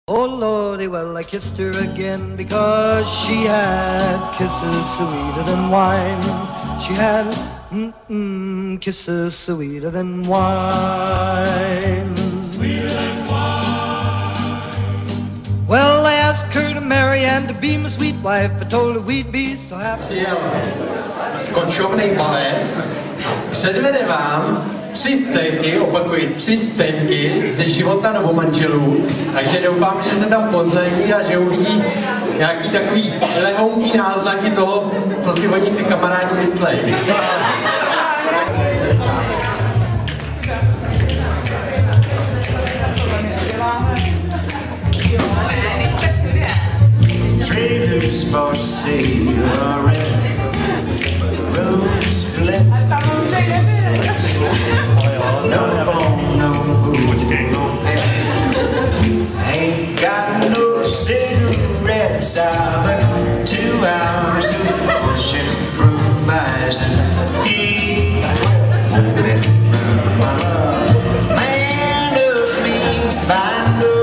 Oh Lordy, well I kissed her again because she had kisses sweeter than wine. She had kisses sweeter than wine. Sweeter than wine. Well, I asked her to marry and to be my sweet wife. I told her we'd be so happy. Přijel kočovný balet, předvede vám 3 scénky, opakuji, 3 scénky ze života novomanželů, takže doufám, že se tam poznají a že uvidí nějaký takový lehounký náznaky toho, co si o nich ty kamarádi myslejí. Traders for sale, rose collect. No phone, no food, no pets. Ain't got no cigarettes. I've got 2 hours to push and improvise and keep 12 bedroom. Man of means, find